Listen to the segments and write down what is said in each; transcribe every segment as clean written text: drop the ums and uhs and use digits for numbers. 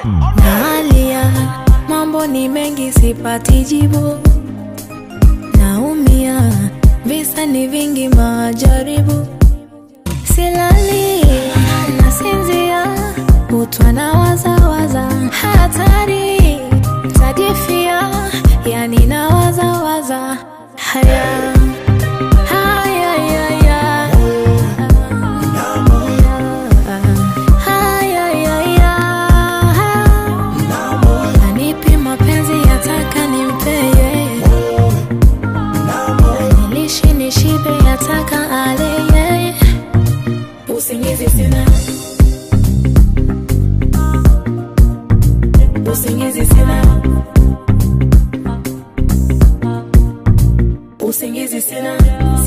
Nalia, mambo ni mengi sipati jibu. Naumia, visa ni vingi majaribu. Silali, nasinzia, kutwa na waza hatari, tajifia, yani na waza haya. Usingizi sina, usingizi sina, usingizi sina,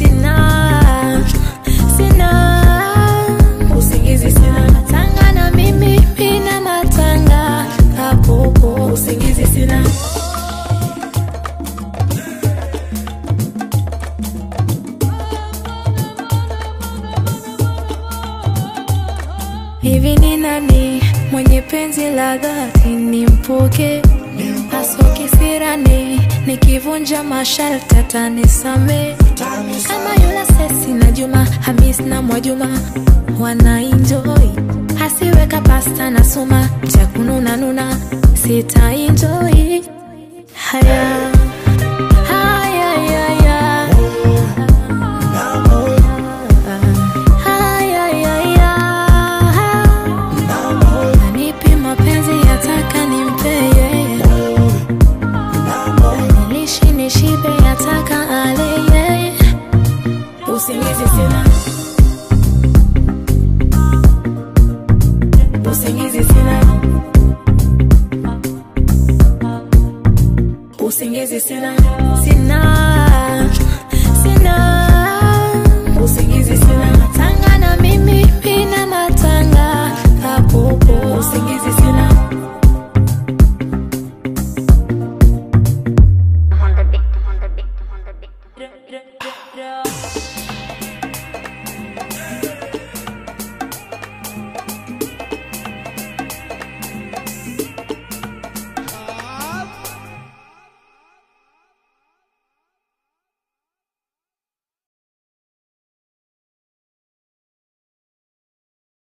usingizi sina. Matanga na mimi mina matanga hapo, usingizi sina. Hivi ni nani mwenye penzi la dhati nimpoke? Asoki sirani, nikivunja masharti atanisame. Kama yula Sesi na Juma, Hamis na Mwajuma wana enjoy. Hasiweka pasta na suma, chakununa nuna sita enjoy. Haya usingizi sina, usingizi sina, usingizi sina, sina.